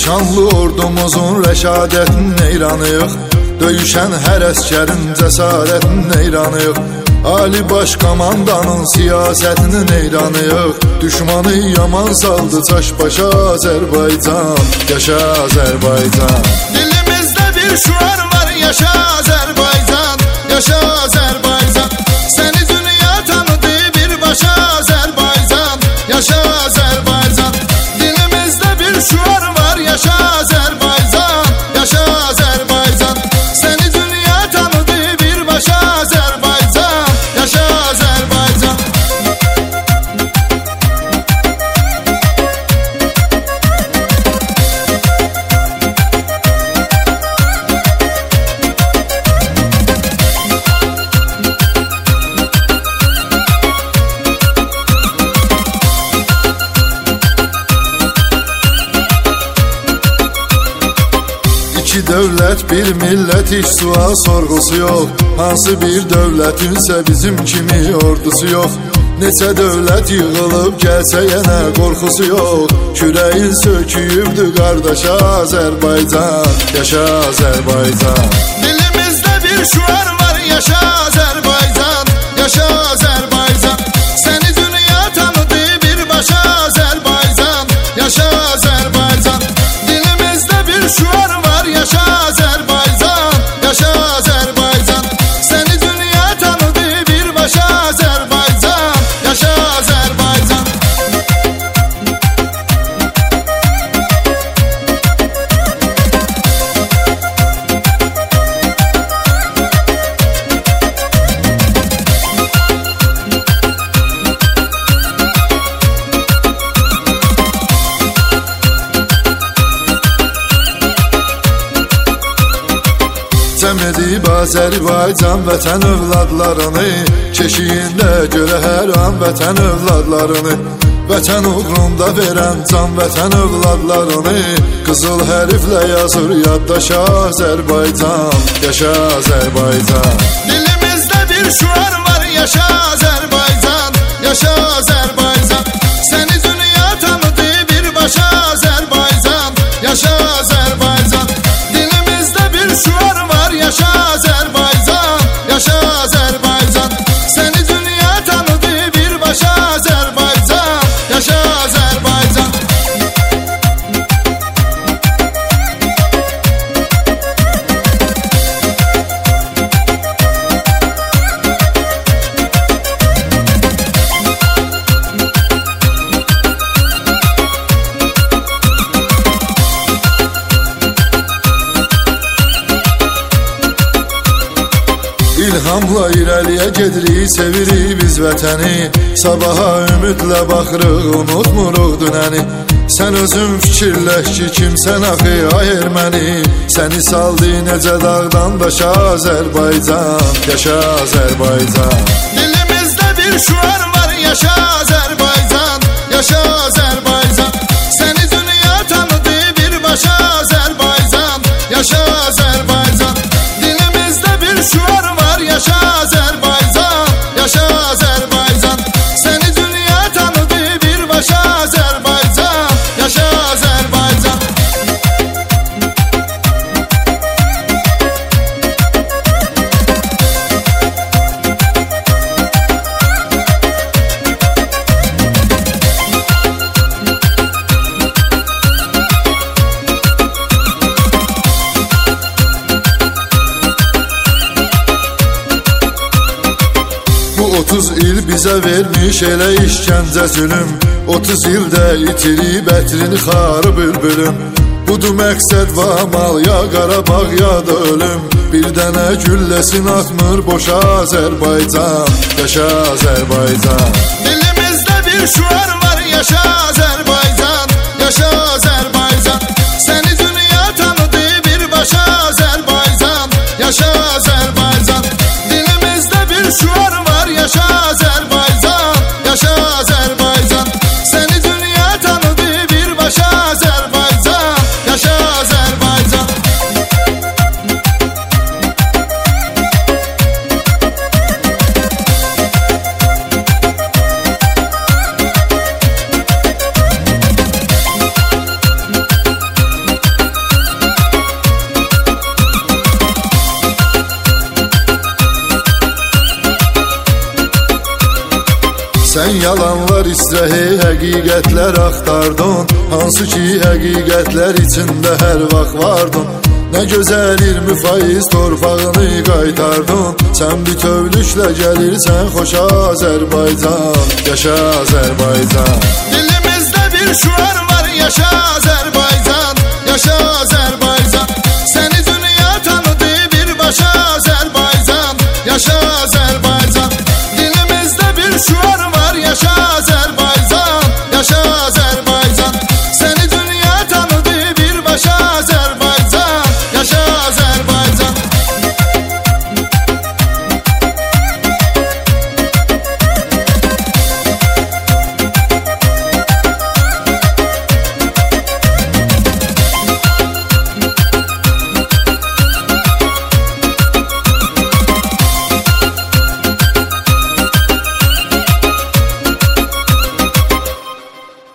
Şanlı ordumuzun rəşadətin eyranıyıq, döyüşən hər əskərin cəsarətin eyranıyıq. Ali baş komandanın siyasətinin eyranıyıq, düşmanı yaman saldı çaş başa Azərbaycan, yaşa Azərbaycan. Dilimizdə bir şuar var, yaşa Azərbaycan, yaşa Azərbaycan. Səni dünya tanıdı birbaşa Azərbaycan, yaşa Azərbaycan. Dilimizdə bir şuar var, yaşa Azərbaycan, yaşa Azərbaycan. Səni dünya tanıdı birbaşa Azərbaycan, yaşa Azərbaycan. İki dövlət, bir millət, heç sual sorğusu yox. Hansı bir dövlətinsə bizim kimi ordusu yox. Neçə dövlət yığılıb gəlsə yenə qorxusu yox. Kürəyin söküyübdü qardaşa Azərbaycan, yaşa Azərbaycan. Dilimizdə bir şuar var, yaşa Azərbaycan, yaşa Azərbaycan. Səni dünya tanıdı birbaşa Azərbaycan, yaşa Azərbaycan. Dilimizdə bir şuar var, yaşa Azərbaycan, yaşa Azərbaycan. Səni dünya tanıdı birbaşa Azərbaycan, yaşa Azərbaycan. Cəm edib Azərbaycan vətən övladlarını, keşiyində görə hər an vətən övladlarını. Vətən uğrunda verən can vətən övladlarını, qızıl hərflə yazır yaddaşa Azərbaycan, yaşa Azərbaycan. Dilimizdə bir şuar var, yaşa Azərbaycan, yaşa Azərbaycan. Səni dünya tanıdı birbaşa Azərbaycan, yaşa Azərbaycan. Dilimizdə bir şuar var, yaşa Azərbaycan, yaşa Azərbaycan. Səni dünya tanıdı birbaşa Azərbaycan, yaşa Azərbaycan. İlhamla irəliyə gedirik, sevirik biz vətəni. Sabaha ümidlə baxırıq, unutmuruq dünəni. Sən özün fikirləş ki, kimsən axı ay erməni. Səni saldı necə dağdan daşa Azərbaycan, yaşa Azərbaycan. Dilimizdə bir şuar var, yaşa Azərbaycan, yaşa Azərbaycan. Səni dünya tanıdı birbaşa Azərbaycan, yaşa Azərbaycan. Dilimizdə bir şuar var, yaşa Azərbaycan, yaşa Azərbaycan. Səni dünya tanıdı birbaşa Azərbaycan, yaşa Azərbaycan. Bu 30 il bizə vermiş elə işgəncə zülüm. 30 ildə itirib ətrini xarı bülbülüm. Budur məqsəd və amal, ya Qarabağ ya da ölüm. Bir dənə gülləsin atmır boşa Azərbaycan, yaşa Azərbaycan. Dilimizdə bir şuar var, yaşa Azərbaycan, yaşa Azərbaycan. Səni dünya tanıdı birbaşa Azərbaycan, yaşa Azərbaycan. Dilimizdə bir şuar var, yaşa Azərbaycan, yaşa Azərbaycan. Səni dünya tanıdı birbaşa Azərbaycan, yaşa Azərbaycan. Sən yalanlar istəhi, həqiqətlər axtardın. Hansı ki həqiqətlər içində hər vaxt vardın. Nə gözəl 20% torpağını qaytardın. Sən bütövlüklə gəlirsən xoş Azərbaycan. Yaşa Azərbaycan. Dilimizdə bir şüar var, yaşa Azərbaycan. Yaşa Azərbaycan.